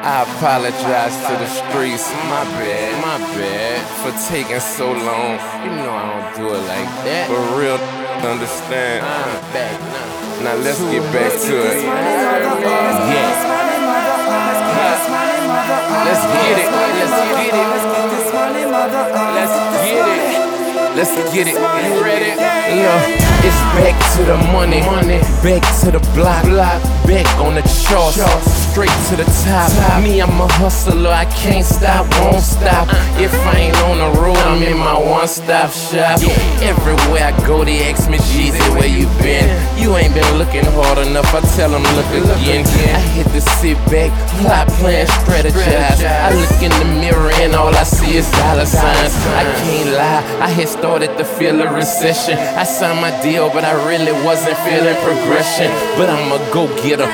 I apologize to the streets, my bad, for taking so long. You know I don't do it like that, but real understand. I'm back now. Now let's get back to it. Yeah. Let's get it. Let's get it. You ready? Look, it's back to the money, back to the block, back on the charts, straight to the top. Me, I'm a hustler, I can't stop, won't stop. If I ain't on the road, I'm in my one-stop shop. Everywhere I go, they ask me, Jeezy, where you been? You ain't been looking hard enough, I tell them, look again. I hit the sit back, plot, plan, strategize. I look in the mirror and all I see is dollar signs. I can't lie, I had started to feel a recession. I signed my deal, but I really wasn't feeling progression. But I'm a go-getter,